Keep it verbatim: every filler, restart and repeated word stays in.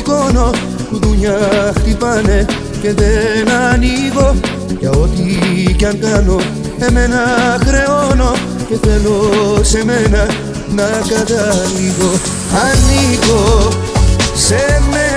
σηκώνω, κουδούνια χτυπάνε και δεν ανοίγω. Για ό,τι κι αν κάνω εμένα χρεώνω και θέλω σε μένα να καταλήγω. Ανήκω σε μένα